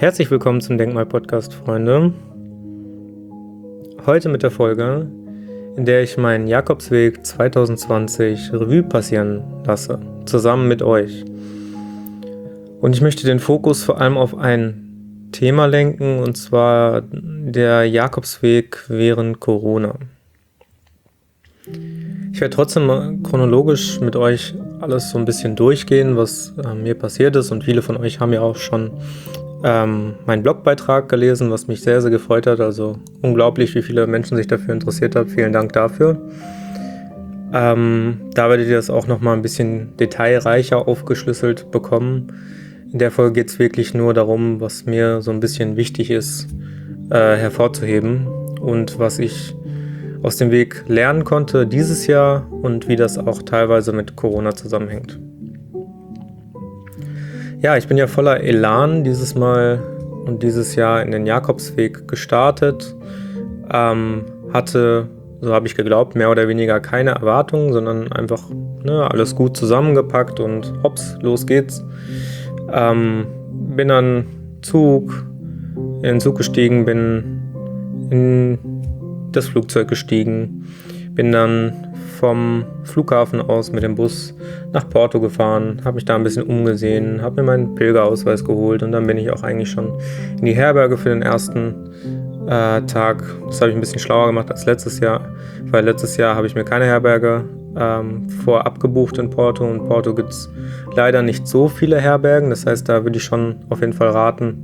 Herzlich willkommen zum Denkmal-Podcast, Freunde. Heute mit der Folge, in der ich meinen Jakobsweg 2020 Revue passieren lasse, zusammen mit euch. Und ich möchte den Fokus vor allem auf ein Thema lenken, und zwar der Jakobsweg während Corona. Ich werde trotzdem mal chronologisch mit euch alles so ein bisschen durchgehen, was mir passiert ist, und viele von euch haben ja auch schon meinen Blogbeitrag gelesen, was mich sehr, sehr gefreut hat. Also unglaublich, wie viele Menschen sich dafür interessiert haben. Vielen Dank dafür. Da werdet ihr das auch nochmal ein bisschen detailreicher aufgeschlüsselt bekommen. In der Folge geht es wirklich nur darum, was mir so ein bisschen wichtig ist, hervorzuheben und was ich aus dem Weg lernen konnte dieses Jahr und wie das auch teilweise mit Corona zusammenhängt. Ja, ich bin ja voller Elan dieses Mal und dieses Jahr in den Jakobsweg gestartet. Hatte, so habe ich geglaubt, mehr oder weniger keine Erwartungen, sondern einfach alles gut zusammengepackt und hops, los geht's. Bin dann in den Zug gestiegen, bin in das Flugzeug gestiegen, bin dann vom Flughafen aus mit dem Bus nach Porto gefahren, habe mich da ein bisschen umgesehen, habe mir meinen Pilgerausweis geholt und dann bin ich auch eigentlich schon in die Herberge für den ersten Tag. Das habe ich ein bisschen schlauer gemacht als letztes Jahr, weil letztes Jahr habe ich mir keine Herberge vorab gebucht in Porto, und Porto gibt es leider nicht so viele Herbergen, das heißt, da würde ich schon auf jeden Fall raten,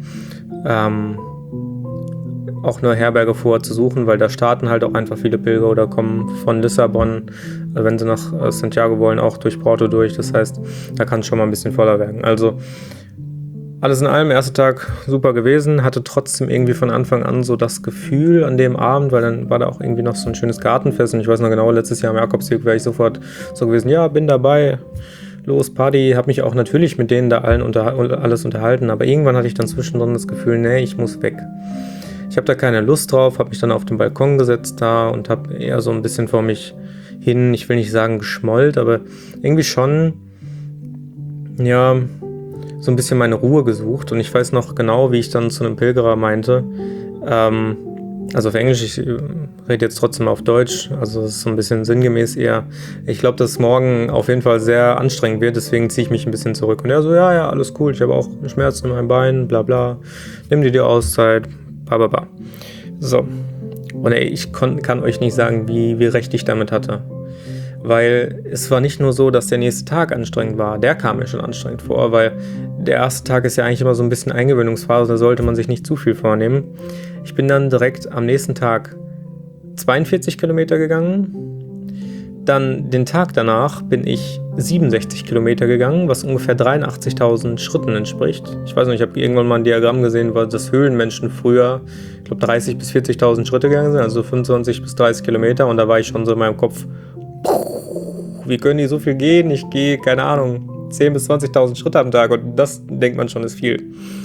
auch eine Herberge vorher zu suchen, weil da starten halt auch einfach viele Pilger oder kommen von Lissabon, wenn sie nach Santiago wollen, auch durch Porto durch. Das heißt, da kann es schon mal ein bisschen voller werden. Also alles in allem, erster Tag super gewesen, hatte trotzdem irgendwie von Anfang an so das Gefühl an dem Abend, weil dann war da auch irgendwie noch so ein schönes Gartenfest, und ich weiß noch genau, letztes Jahr am Jakobsweg wäre ich sofort so gewesen, ja, bin dabei, los, Party, habe mich auch natürlich mit denen da alles unterhalten, aber irgendwann hatte ich dann zwischendrin das Gefühl, nee, ich muss weg. Ich habe da keine Lust drauf, habe mich dann auf den Balkon gesetzt da und habe eher so ein bisschen vor mich hin, ich will nicht sagen geschmollt, aber irgendwie schon, ja, so ein bisschen meine Ruhe gesucht. Und ich weiß noch genau, wie ich dann zu einem Pilgerer meinte, also auf Englisch, ich rede jetzt trotzdem auf Deutsch, also es ist so ein bisschen sinngemäß eher, ich glaube, dass morgen auf jeden Fall sehr anstrengend wird, deswegen ziehe ich mich ein bisschen zurück. Und er so, ja, alles cool, ich habe auch Schmerzen in meinem Bein, bla bla, nimm dir die Auszeit, bla. So, und ich kann euch nicht sagen, wie recht ich damit hatte. Weil es war nicht nur so, dass der nächste Tag anstrengend war, der kam mir schon anstrengend vor, weil der erste Tag ist ja eigentlich immer so ein bisschen Eingewöhnungsphase, da sollte man sich nicht zu viel vornehmen. Ich bin dann direkt am nächsten Tag 42 Kilometer gegangen. Dann den Tag danach bin ich 67 Kilometer gegangen, was ungefähr 83.000 Schritten entspricht. Ich weiß nicht, ich habe irgendwann mal ein Diagramm gesehen, weil das Höhlenmenschen früher, ich glaube, 30.000 bis 40.000 Schritte gegangen sind, also 25 bis 30 Kilometer, und da war ich schon so in meinem Kopf, wie können die so viel gehen? Ich gehe, keine Ahnung, 10.000 bis 20.000 Schritte am Tag, und das denkt man schon ist viel.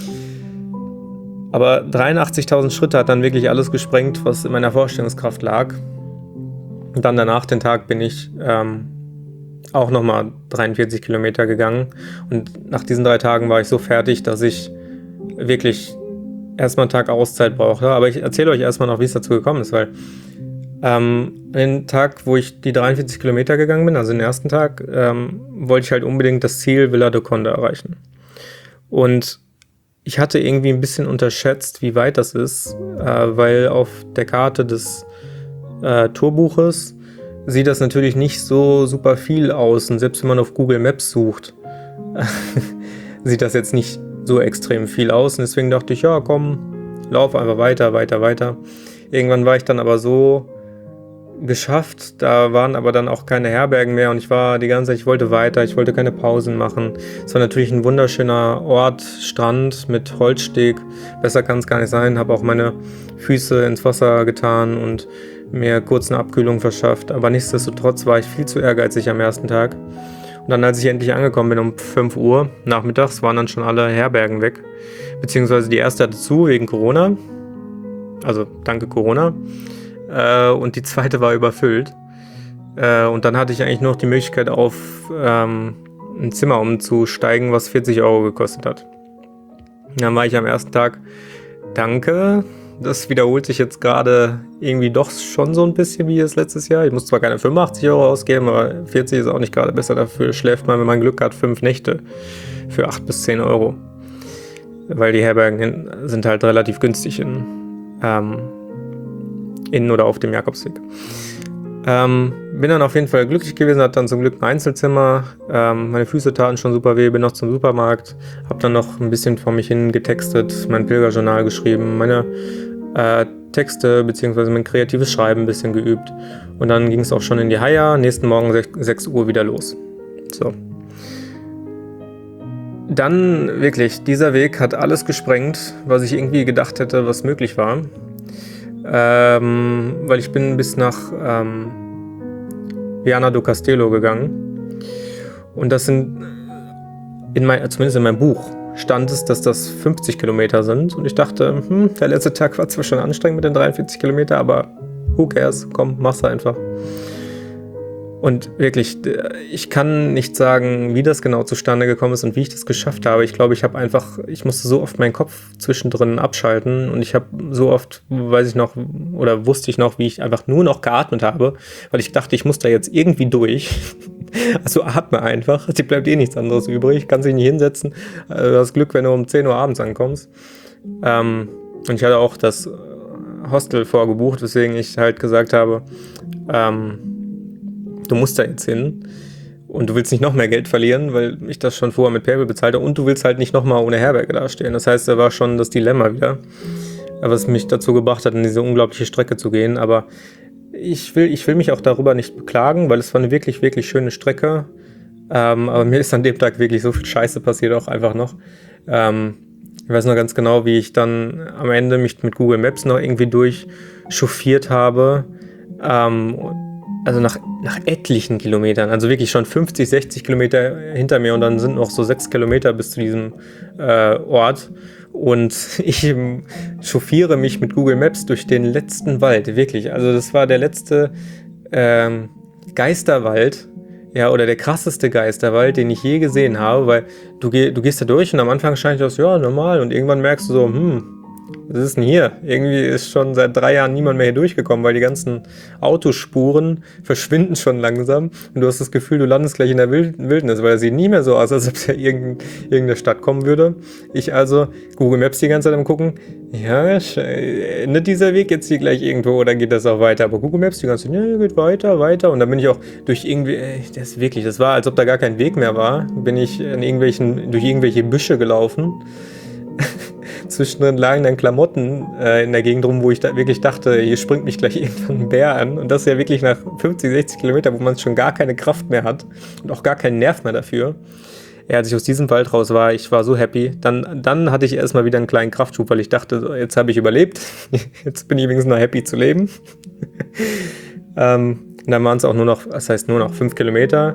Aber 83.000 Schritte hat dann wirklich alles gesprengt, was in meiner Vorstellungskraft lag. Und dann danach, den Tag, bin ich auch nochmal 43 Kilometer gegangen. Und nach diesen 3 Tagen war ich so fertig, dass ich wirklich erstmal einen Tag Auszeit brauchte. Aber ich erzähle euch erstmal noch, wie es dazu gekommen ist, weil den Tag, wo ich die 43 Kilometer gegangen bin, also den ersten Tag, wollte ich halt unbedingt das Ziel Vila do Conde erreichen. Und ich hatte irgendwie ein bisschen unterschätzt, wie weit das ist, weil auf der Karte des Tourbuches sieht das natürlich nicht so super viel aus, und selbst wenn man auf Google Maps sucht, sieht das jetzt nicht so extrem viel aus, und deswegen dachte ich, ja komm, lauf einfach weiter. Irgendwann war ich dann aber so geschafft, da waren aber dann auch keine Herbergen mehr, und ich war die ganze Zeit, ich wollte weiter, ich wollte keine Pausen machen. Es war natürlich ein wunderschöner Ort, Strand mit Holzsteg, besser kann es gar nicht sein, habe auch meine Füße ins Wasser getan und mir kurz eine Abkühlung verschafft, aber nichtsdestotrotz war ich viel zu ehrgeizig am ersten Tag. Und dann, als ich endlich angekommen bin um 5 Uhr nachmittags, waren dann schon alle Herbergen weg, beziehungsweise die erste hatte zu wegen Corona, also danke Corona, und die zweite war überfüllt. Und dann hatte ich eigentlich noch die Möglichkeit, auf ein Zimmer umzusteigen, was 40 € gekostet hat. Dann war ich am ersten Tag, danke. Das wiederholt sich jetzt gerade irgendwie doch schon so ein bisschen wie das letztes Jahr. Ich muss zwar keine 85 Euro ausgeben, aber 40 ist auch nicht gerade besser. Dafür schläft man, wenn man Glück hat, 5 Nächte für 8 bis 10 Euro. Weil die Herbergen sind halt relativ günstig in oder auf dem Jakobsweg. Bin dann auf jeden Fall glücklich gewesen, hatte dann zum Glück ein Einzelzimmer. Meine Füße taten schon super weh, bin noch zum Supermarkt, habe dann noch ein bisschen vor mich hin getextet, mein Pilgerjournal geschrieben, meine Texte bzw. mein kreatives Schreiben ein bisschen geübt. Und dann ging es auch schon in die Haia, nächsten Morgen 6 Uhr wieder los. So. Dann wirklich, dieser Weg hat alles gesprengt, was ich irgendwie gedacht hätte, was möglich war. Weil ich bin bis nach Viana do Castelo gegangen. Und das sind, zumindest in meinem Buch, stand es, dass das 50 Kilometer sind. Und ich dachte, der letzte Tag war zwar schon anstrengend mit den 43 Kilometer, aber who cares, komm, mach's einfach. Und wirklich, ich kann nicht sagen, wie das genau zustande gekommen ist und wie ich das geschafft habe. Ich glaube, ich musste so oft meinen Kopf zwischendrin abschalten und ich habe so oft, wusste ich noch, wie ich einfach nur noch geatmet habe, weil ich dachte, ich muss da jetzt irgendwie durch. Also atme einfach, dir bleibt eh nichts anderes übrig, kannst dich nicht hinsetzen. Du hast Glück, wenn du um 10 Uhr abends ankommst. Und ich hatte auch das Hostel vorgebucht, weswegen ich halt gesagt habe, du musst da jetzt hin und du willst nicht noch mehr Geld verlieren, weil ich das schon vorher mit PayPal bezahlt habe und du willst halt nicht nochmal ohne Herberge dastehen. Das heißt, da war schon das Dilemma wieder, was mich dazu gebracht hat, in diese unglaubliche Strecke zu gehen. Aber ich will mich auch darüber nicht beklagen, weil es war eine wirklich, wirklich schöne Strecke. Aber mir ist an dem Tag wirklich so viel Scheiße passiert auch einfach noch. Ich weiß noch ganz genau, wie ich dann am Ende mich mit Google Maps noch irgendwie durchchauffiert habe. Also nach etlichen Kilometern, also wirklich schon 50, 60 Kilometer hinter mir und dann sind noch so 6 Kilometer bis zu diesem Ort und ich chauffiere mich mit Google Maps durch den letzten Wald, wirklich, also das war der letzte Geisterwald, ja, oder der krasseste Geisterwald, den ich je gesehen habe, weil du gehst da durch und am Anfang scheint das, ja, normal und irgendwann merkst du so, was ist denn hier? Irgendwie ist schon seit 3 Jahren niemand mehr hier durchgekommen, weil die ganzen Autospuren verschwinden schon langsam und du hast das Gefühl, du landest gleich in der Wildnis, weil es sieht nie mehr so aus, als ob es ja irgendeine Stadt kommen würde. Ich also Google Maps die ganze Zeit am gucken, ja, endet dieser Weg jetzt hier gleich irgendwo oder geht das auch weiter? Aber Google Maps die ganze Zeit, ja, geht weiter und dann bin ich auch durch das war, als ob da gar kein Weg mehr war, bin ich durch irgendwelche Büsche gelaufen. Zwischendrin lagen dann Klamotten in der Gegend rum, wo ich da wirklich dachte, hier springt mich gleich irgendwann ein Bär an. Und das ja wirklich nach 50, 60 Kilometern, wo man schon gar keine Kraft mehr hat und auch gar keinen Nerv mehr dafür. Ja, als ich aus diesem Wald raus war, ich war so happy. Dann hatte ich erstmal wieder einen kleinen Kraftschub, weil ich dachte, jetzt habe ich überlebt. Jetzt bin ich übrigens noch happy zu leben. Und dann waren es auch nur noch 5 Kilometer.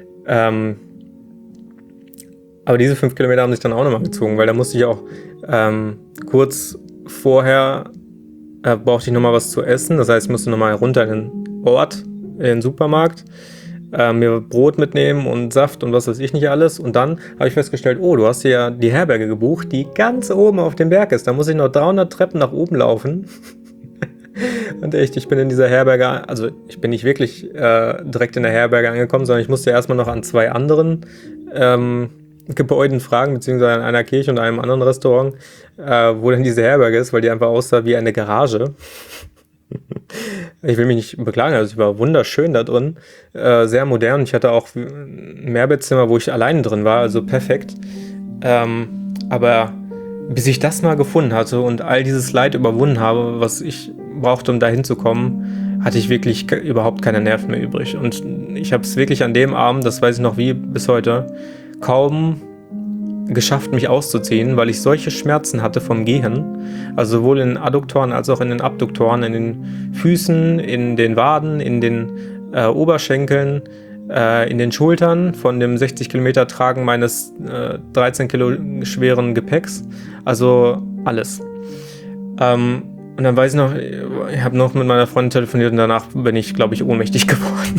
Aber diese 5 Kilometer haben sich dann auch nochmal gezogen, weil da musste ich auch kurz vorher brauchte ich nochmal was zu essen. Das heißt, ich musste nochmal runter in den Ort, in den Supermarkt, mir Brot mitnehmen und Saft und was weiß ich nicht alles. Und dann habe ich festgestellt, du hast ja die Herberge gebucht, die ganz oben auf dem Berg ist. Da muss ich noch 300 Treppen nach oben laufen. Und echt, ich bin in dieser Herberge, also ich bin nicht wirklich direkt in der Herberge angekommen, sondern ich musste erstmal noch an 2 anderen Gebäuden fragen, beziehungsweise an einer Kirche und einem anderen Restaurant, wo denn diese Herberge ist, weil die einfach aussah wie eine Garage. Ich will mich nicht beklagen, also ich war wunderschön da drin, sehr modern. Ich hatte auch ein Mehrbettzimmer, wo ich alleine drin war, also perfekt. Aber bis ich das mal gefunden hatte und all dieses Leid überwunden habe, was ich brauchte, um da hinzukommen, hatte ich wirklich überhaupt keine Nerven mehr übrig. Und ich habe es wirklich an dem Abend, das weiß ich noch wie bis heute, kaum geschafft, mich auszuziehen, weil ich solche Schmerzen hatte vom Gehen, also sowohl in den Adduktoren als auch in den Abduktoren, in den Füßen, in den Waden, in den Oberschenkeln, in den Schultern von dem 60 Kilometer Tragen meines 13 Kilo schweren Gepäcks, also alles. Und dann weiß ich noch, ich habe noch mit meiner Freundin telefoniert und danach bin ich, glaube ich, ohnmächtig geworden.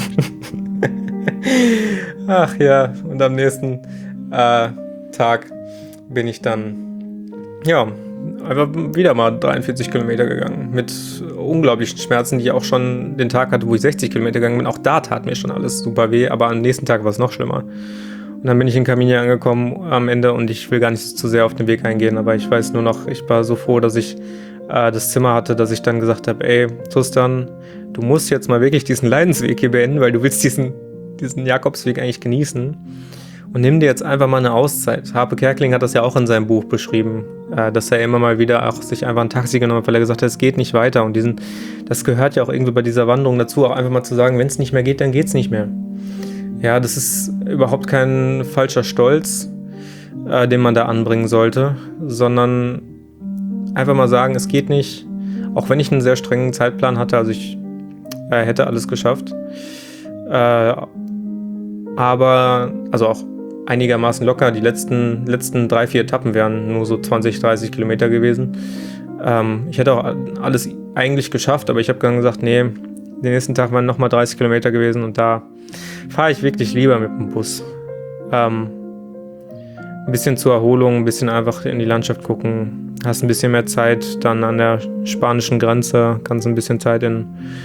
Ach ja, und am nächsten Tag bin ich dann ja, einfach wieder mal 43 Kilometer gegangen. Mit unglaublichen Schmerzen, die ich auch schon den Tag hatte, wo ich 60 Kilometer gegangen bin. Auch da tat mir schon alles super weh, aber am nächsten Tag war es noch schlimmer. Und dann bin ich in Caminha angekommen am Ende und ich will gar nicht zu sehr auf den Weg eingehen, aber ich weiß nur noch, ich war so froh, dass ich das Zimmer hatte, dass ich dann gesagt habe, ey, Tristan, du musst jetzt mal wirklich diesen Leidensweg hier beenden, weil du willst diesen Jakobsweg eigentlich genießen. Und nimm dir jetzt einfach mal eine Auszeit. Harpe Kerkeling hat das ja auch in seinem Buch beschrieben, dass er immer mal wieder auch sich einfach ein Taxi genommen hat, weil er gesagt hat, es geht nicht weiter. Und das gehört ja auch irgendwie bei dieser Wanderung dazu, auch einfach mal zu sagen, wenn es nicht mehr geht, dann geht es nicht mehr. Ja, das ist überhaupt kein falscher Stolz, den man da anbringen sollte, sondern einfach mal sagen, es geht nicht. Auch wenn ich einen sehr strengen Zeitplan hatte, also ich hätte alles geschafft. Aber, also auch einigermaßen locker. Die letzten 3-4 Etappen wären nur so 20, 30 Kilometer gewesen. Ich hätte auch alles eigentlich geschafft, aber ich habe dann gesagt, nee, den nächsten Tag waren nochmal 30 Kilometer gewesen und da fahre ich wirklich lieber mit dem Bus. Ein bisschen zur Erholung, ein bisschen einfach in die Landschaft gucken. Hast ein bisschen mehr Zeit dann an der spanischen Grenze, kannst ein bisschen Zeit in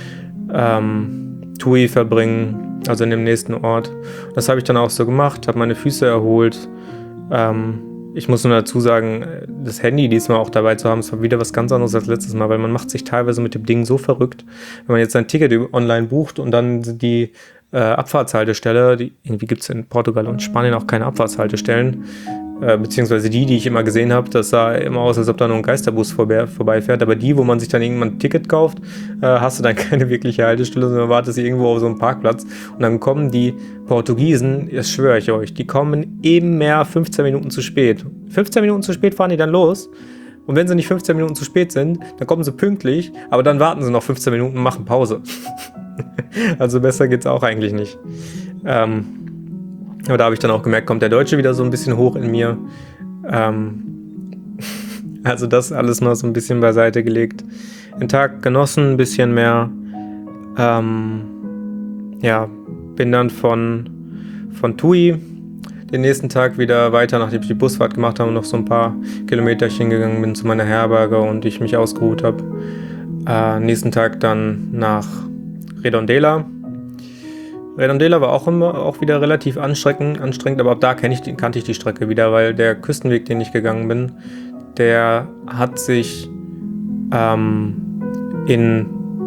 Tui verbringen, also in dem nächsten Ort. Das habe ich dann auch so gemacht, habe meine Füße erholt. Ich muss nur dazu sagen, das Handy diesmal auch dabei zu haben, ist wieder was ganz anderes als letztes Mal, weil man macht sich teilweise mit dem Ding so verrückt. Wenn man jetzt sein Ticket online bucht und dann die Abfahrtshaltestelle, irgendwie gibt es in Portugal und Spanien auch keine Abfahrtshaltestellen, beziehungsweise die ich immer gesehen habe, das sah immer aus, als ob da nur ein Geisterbus vorbeifährt, aber die, wo man sich dann irgendwann ein Ticket kauft, hast du dann keine wirkliche Haltestelle, sondern wartest irgendwo auf so einem Parkplatz und dann kommen die Portugiesen, das schwöre ich euch, die kommen eben mehr 15 Minuten zu spät. 15 Minuten zu spät fahren die dann los und wenn sie nicht 15 Minuten zu spät sind, dann kommen sie pünktlich, aber dann warten sie noch 15 Minuten und machen Pause. Also besser geht's auch eigentlich nicht. Aber da habe ich dann auch gemerkt, kommt der Deutsche wieder so ein bisschen hoch in mir. Also das alles mal so ein bisschen beiseite gelegt. Den Tag genossen, ein bisschen mehr. Bin dann von Tui den nächsten Tag wieder weiter, nachdem ich die Busfahrt gemacht habe und noch so ein paar Kilometerchen gegangen bin zu meiner Herberge und ich mich ausgeruht habe. Nächsten Tag dann nach Redondela. Redondela war auch wieder relativ anstrengend, aber ab da kannte ich die Strecke wieder, weil der Küstenweg, den ich gegangen bin, der hat sich in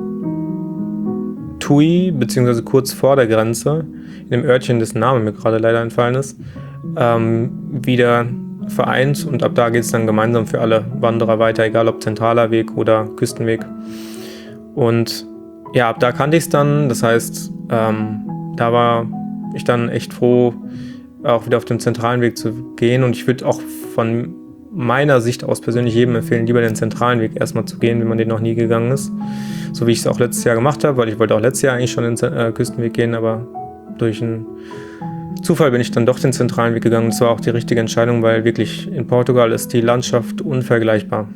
Tui, beziehungsweise kurz vor der Grenze, in dem Örtchen, dessen Name mir gerade leider entfallen ist, wieder vereint und ab da geht es dann gemeinsam für alle Wanderer weiter, egal ob zentraler Weg oder Küstenweg. Und ja, ab da kannte ich es dann, das heißt, da war ich dann echt froh, auch wieder auf den zentralen Weg zu gehen und ich würde auch von meiner Sicht aus persönlich jedem empfehlen, lieber den zentralen Weg erstmal zu gehen, wenn man den noch nie gegangen ist. So wie ich es auch letztes Jahr gemacht habe, weil ich wollte auch letztes Jahr eigentlich schon den Küstenweg gehen, aber durch einen Zufall bin ich dann doch den zentralen Weg gegangen. Das war auch die richtige Entscheidung, weil wirklich in Portugal ist die Landschaft unvergleichbar.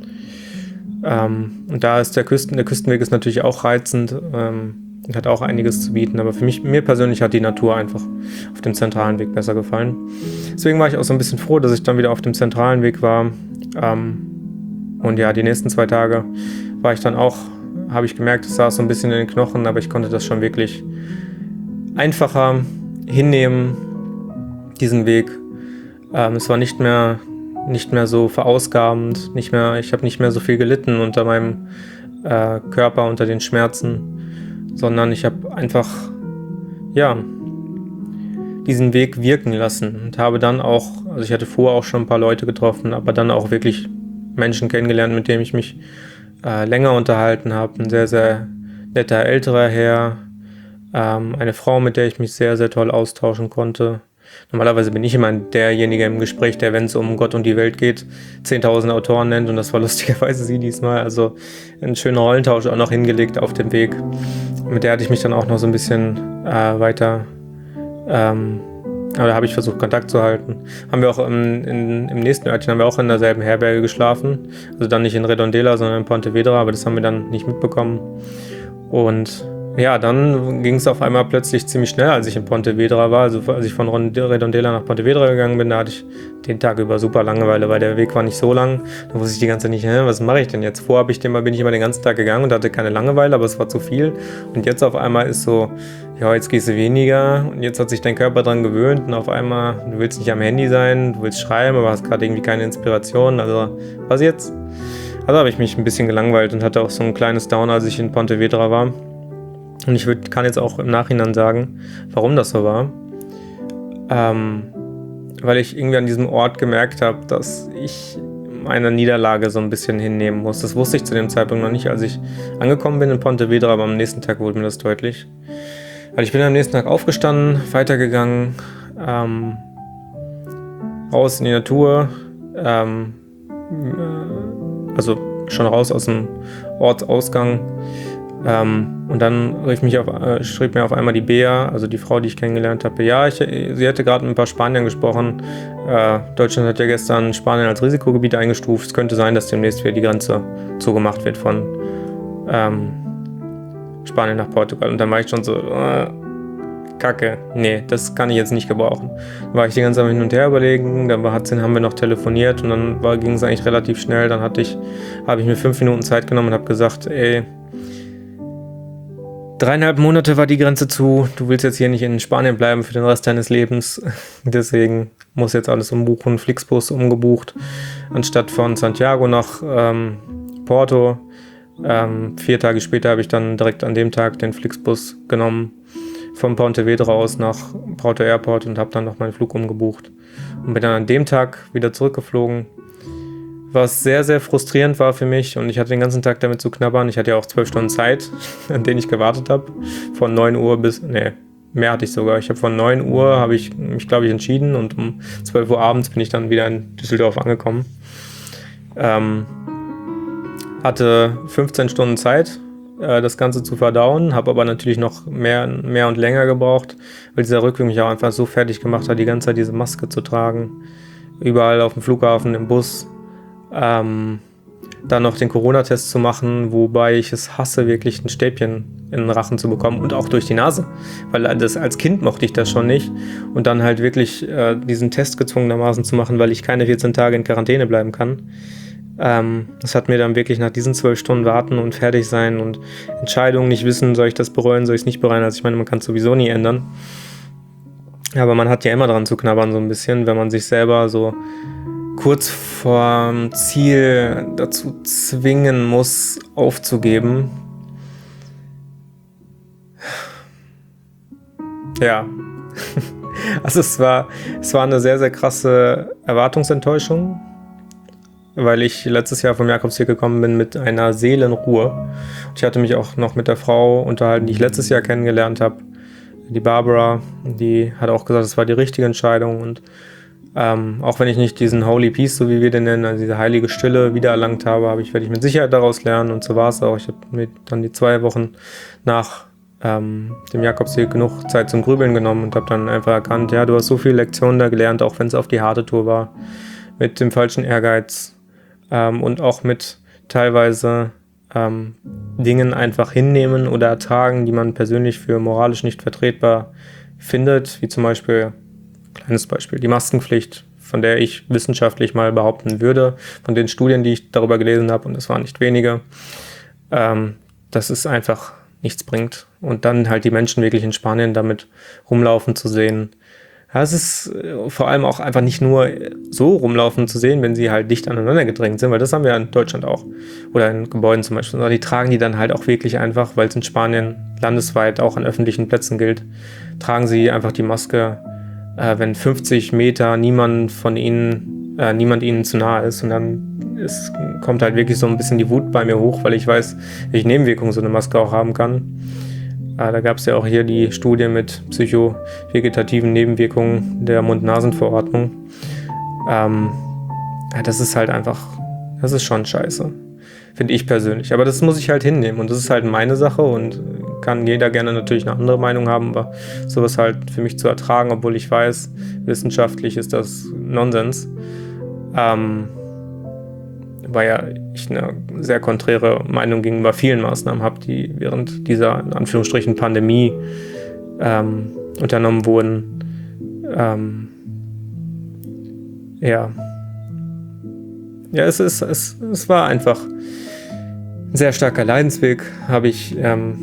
Und da ist der Küstenweg ist natürlich auch reizend, hat auch einiges zu bieten, aber mir persönlich hat die Natur einfach auf dem zentralen Weg besser gefallen. Deswegen war ich auch so ein bisschen froh, dass ich dann wieder auf dem zentralen Weg war. Und ja, die nächsten 2 Tage war ich dann auch, habe ich gemerkt, es saß so ein bisschen in den Knochen, aber ich konnte das schon wirklich einfacher hinnehmen, diesen Weg. Es war nicht mehr so verausgabend, ich habe nicht mehr so viel gelitten unter meinem Körper, unter den Schmerzen, sondern ich habe einfach, diesen Weg wirken lassen und habe dann auch, also ich hatte vorher auch schon ein paar Leute getroffen, aber dann auch wirklich Menschen kennengelernt, mit denen ich mich länger unterhalten habe. Ein sehr, sehr netter älterer Herr, eine Frau, mit der ich mich sehr, sehr toll austauschen konnte. Normalerweise bin ich immer derjenige im Gespräch, der, wenn es um Gott und die Welt geht, 10.000 Autoren nennt und das war lustigerweise sie diesmal. Also einen schönen Rollentausch auch noch hingelegt auf dem Weg. Mit der hatte ich mich dann auch noch so ein bisschen weiter, aber da habe ich versucht, Kontakt zu halten. Haben wir auch im nächsten Örtchen haben wir auch in derselben Herberge geschlafen. Also dann nicht in Redondela, sondern in Pontevedra, aber das haben wir dann nicht mitbekommen. Und ja, dann ging es auf einmal plötzlich ziemlich schnell, als ich in Pontevedra war. Also als ich von Redondela nach Pontevedra gegangen bin, da hatte ich den Tag über super Langeweile, weil der Weg war nicht so lang. Da wusste ich die ganze Zeit nicht, was mache ich denn jetzt? Vorher bin ich immer den ganzen Tag gegangen und hatte keine Langeweile, aber es war zu viel. Und jetzt auf einmal ist so, ja, jetzt gehst du weniger und jetzt hat sich dein Körper dran gewöhnt und auf einmal, du willst nicht am Handy sein, du willst schreiben, aber hast gerade irgendwie keine Inspiration. Also, was jetzt? Also habe ich mich ein bisschen gelangweilt und hatte auch so ein kleines Down, als ich in Pontevedra war. Und ich kann jetzt auch im Nachhinein sagen, warum das so war. Weil ich irgendwie an diesem Ort gemerkt habe, dass ich meine Niederlage so ein bisschen hinnehmen muss. Das wusste ich zu dem Zeitpunkt noch nicht, als ich angekommen bin in Pontevedra, aber am nächsten Tag wurde mir das deutlich. Weil ich bin am nächsten Tag aufgestanden, weitergegangen, raus in die Natur, also schon raus aus dem Ortsausgang. Und dann schrieb mir auf einmal die Bea, also die Frau, die ich kennengelernt habe, ja, sie hätte gerade mit ein paar Spaniern gesprochen. Deutschland hat ja gestern Spanien als Risikogebiet eingestuft. Es könnte sein, dass demnächst wieder die Grenze zugemacht wird von Spanien nach Portugal. Und dann war ich schon so, Kacke, nee, das kann ich jetzt nicht gebrauchen. Dann war ich die ganze Zeit hin und her überlegen, dann haben wir noch telefoniert und dann ging es eigentlich relativ schnell. Dann habe ich mir 5 Minuten Zeit genommen und habe gesagt, 3,5 Monate war die Grenze zu, du willst jetzt hier nicht in Spanien bleiben für den Rest deines Lebens, deswegen muss jetzt alles umbuchen, Flixbus umgebucht, anstatt von Santiago nach Porto. 4 Tage später habe ich dann direkt an dem Tag den Flixbus genommen, von Pontevedra aus nach Porto Airport und habe dann noch meinen Flug umgebucht und bin dann an dem Tag wieder zurückgeflogen. Was sehr, sehr frustrierend war für mich und ich hatte den ganzen Tag damit zu knabbern. Ich hatte ja auch 12 Stunden Zeit, an denen ich gewartet habe. Von 9 Uhr mehr hatte ich sogar. Von 9 Uhr habe ich mich, glaube ich, entschieden und um 12 Uhr abends bin ich dann wieder in Düsseldorf angekommen. Hatte 15 Stunden Zeit, das Ganze zu verdauen, habe aber natürlich noch mehr und länger gebraucht, weil dieser Rückweg mich auch einfach so fertig gemacht hat, die ganze Zeit diese Maske zu tragen. Überall auf dem Flughafen, im Bus. Dann noch den Corona-Test zu machen, wobei ich es hasse, wirklich ein Stäbchen in den Rachen zu bekommen und auch durch die Nase, weil als Kind mochte ich das schon nicht und dann halt wirklich diesen Test gezwungenermaßen zu machen, weil ich keine 14 Tage in Quarantäne bleiben kann. Das hat mir dann wirklich nach diesen 12 Stunden warten und fertig sein und Entscheidungen nicht wissen, soll ich das bereuen, soll ich es nicht bereuen, also ich meine, man kann es sowieso nie ändern. Aber man hat ja immer dran zu knabbern so ein bisschen, wenn man sich selber so kurz vorm Ziel dazu zwingen muss, aufzugeben. Ja, also es war eine sehr, sehr krasse Erwartungsenttäuschung, weil ich letztes Jahr vom Jakobsweg gekommen bin mit einer Seelenruhe. Und ich hatte mich auch noch mit der Frau unterhalten, die ich letztes Jahr kennengelernt habe, die Barbara, die hat auch gesagt, es war die richtige Entscheidung und auch wenn ich nicht diesen Holy Peace, so wie wir den nennen, also diese heilige Stille wiedererlangt habe, werde ich mit Sicherheit daraus lernen und so war es auch. Ich habe mir dann die 2 Wochen nach dem Jakobsweg genug Zeit zum Grübeln genommen und habe dann einfach erkannt, ja, du hast so viele Lektionen da gelernt, auch wenn es auf die harte Tour war, mit dem falschen Ehrgeiz und auch mit teilweise Dingen einfach hinnehmen oder ertragen, die man persönlich für moralisch nicht vertretbar findet, wie zum Beispiel, kleines Beispiel, die Maskenpflicht, von der ich wissenschaftlich mal behaupten würde, von den Studien, die ich darüber gelesen habe, und es waren nicht wenige, dass es einfach nichts bringt. Und dann halt die Menschen wirklich in Spanien damit rumlaufen zu sehen. Ja, es ist vor allem auch einfach nicht nur so rumlaufen zu sehen, wenn sie halt dicht aneinander gedrängt sind, weil das haben wir ja in Deutschland auch. Oder in Gebäuden zum Beispiel. Sondern die tragen die dann halt auch wirklich einfach, weil es in Spanien landesweit auch an öffentlichen Plätzen gilt, tragen sie einfach die Maske, wenn 50 Meter niemand ihnen zu nahe ist. Und dann kommt halt wirklich so ein bisschen die Wut bei mir hoch, weil ich weiß, welche Nebenwirkungen so eine Maske auch haben kann. Da gab es ja auch hier die Studie mit psychovegetativen Nebenwirkungen der Mund-Nasen-Verordnung. Das ist halt einfach, das ist schon scheiße, finde ich persönlich. Aber das muss ich halt hinnehmen und das ist halt meine Sache und kann jeder gerne natürlich eine andere Meinung haben, aber sowas halt für mich zu ertragen, obwohl ich weiß, wissenschaftlich ist das Nonsens. weil ja ich eine sehr konträre Meinung gegenüber vielen Maßnahmen habe, die während dieser, in Anführungsstrichen, Pandemie unternommen wurden. Ja, es war einfach ein sehr starker Leidensweg, habe ich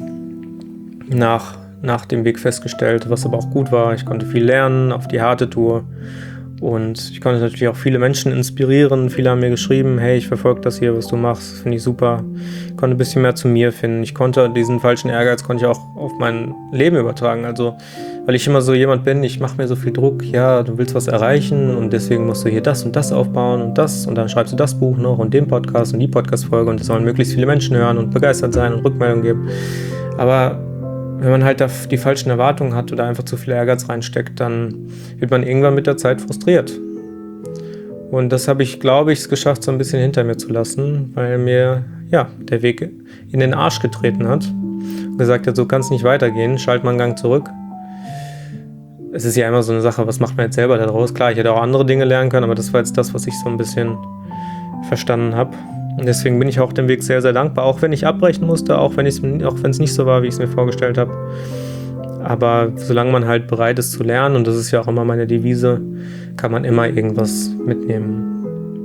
nach dem Weg festgestellt, was aber auch gut war. Ich konnte viel lernen auf die harte Tour und ich konnte natürlich auch viele Menschen inspirieren. Viele haben mir geschrieben, hey, ich verfolge das hier, was du machst, finde ich super. Ich konnte ein bisschen mehr zu mir finden. Ich konnte diesen falschen Ehrgeiz auch auf mein Leben übertragen. Also, weil ich immer so jemand bin, ich mache mir so viel Druck, ja, du willst was erreichen und deswegen musst du hier das und das aufbauen und das und dann schreibst du das Buch noch und den Podcast und die Podcast-Folge und das sollen möglichst viele Menschen hören und begeistert sein und Rückmeldungen geben. Aber wenn man halt da die falschen Erwartungen hat oder einfach zu viel Ehrgeiz reinsteckt, dann wird man irgendwann mit der Zeit frustriert. Und das habe ich, glaube ich, es geschafft, so ein bisschen hinter mir zu lassen, weil mir der Weg in den Arsch getreten hat und gesagt hat, so kann es nicht weitergehen, schalt mal einen Gang zurück. Es ist ja immer so eine Sache, was macht man jetzt selber daraus? Klar, ich hätte auch andere Dinge lernen können, aber das war jetzt das, was ich so ein bisschen verstanden habe. Und deswegen bin ich auch dem Weg sehr, sehr dankbar, auch wenn ich abbrechen musste, auch wenn es nicht so war, wie ich es mir vorgestellt habe. Aber solange man halt bereit ist zu lernen, und das ist ja auch immer meine Devise, kann man immer irgendwas mitnehmen.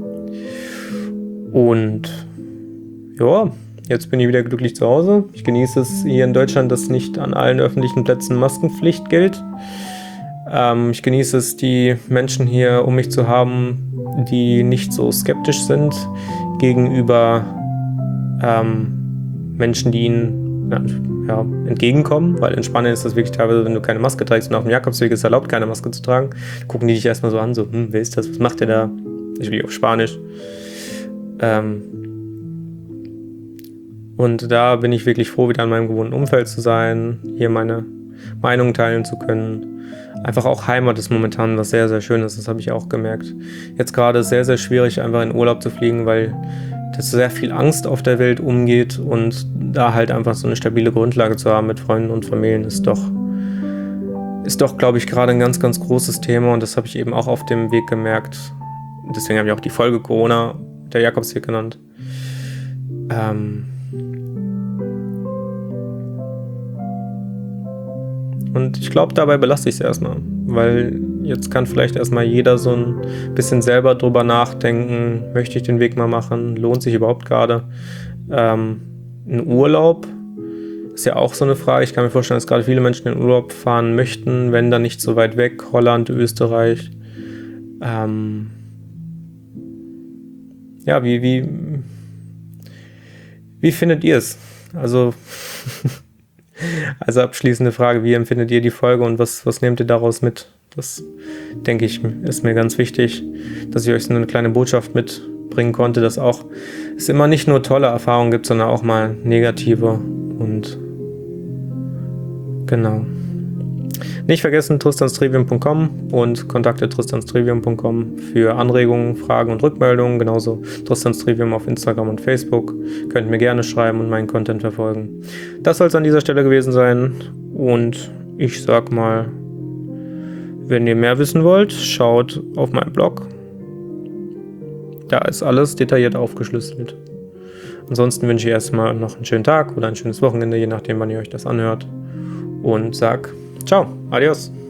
Und ja, jetzt bin ich wieder glücklich zu Hause. Ich genieße es hier in Deutschland, dass nicht an allen öffentlichen Plätzen Maskenpflicht gilt. Ich genieße es, die Menschen hier um mich zu haben, die nicht so skeptisch sind gegenüber Menschen, die ihnen entgegenkommen, weil in Spanien ist das wirklich teilweise, wenn du keine Maske trägst und auf dem Jakobsweg ist erlaubt, keine Maske zu tragen, gucken die dich erstmal so an, so, wer ist das, was macht der da? Ich will auf Spanisch. Und da bin ich wirklich froh, wieder in meinem gewohnten Umfeld zu sein, hier meine Meinung teilen zu können. Einfach auch Heimat ist momentan was sehr, sehr Schönes, das habe ich auch gemerkt. Jetzt gerade ist es sehr, sehr schwierig, einfach in Urlaub zu fliegen, weil das sehr viel Angst auf der Welt umgeht und da halt einfach so eine stabile Grundlage zu haben mit Freunden und Familien ist doch, glaube ich, gerade ein ganz, ganz großes Thema und das habe ich eben auch auf dem Weg gemerkt. Deswegen habe ich auch die Folge Corona, der Jakobsweg genannt. Und ich glaube, dabei belasse ich es erstmal, weil jetzt kann vielleicht erstmal jeder so ein bisschen selber drüber nachdenken, möchte ich den Weg mal machen, lohnt sich überhaupt gerade. Ein Urlaub ist ja auch so eine Frage, ich kann mir vorstellen, dass gerade viele Menschen in Urlaub fahren möchten, wenn dann nicht so weit weg, Holland, Österreich. Wie findet ihr es? Also abschließende Frage, wie empfindet ihr die Folge und was nehmt ihr daraus mit? Das, denke ich, ist mir ganz wichtig, dass ich euch so eine kleine Botschaft mitbringen konnte, dass auch es immer nicht nur tolle Erfahrungen gibt, sondern auch mal negative und genau. Nicht vergessen, tristanstrivium.com und kontakte@tristanstrivium.com für Anregungen, Fragen und Rückmeldungen. Genauso Tristanstrivium auf Instagram und Facebook. Könnt mir gerne schreiben und meinen Content verfolgen. Das soll es an dieser Stelle gewesen sein. Und ich sag mal, wenn ihr mehr wissen wollt, schaut auf meinen Blog. Da ist alles detailliert aufgeschlüsselt. Ansonsten wünsche ich erstmal noch einen schönen Tag oder ein schönes Wochenende, je nachdem, wann ihr euch das anhört. Und sag ciao, adios.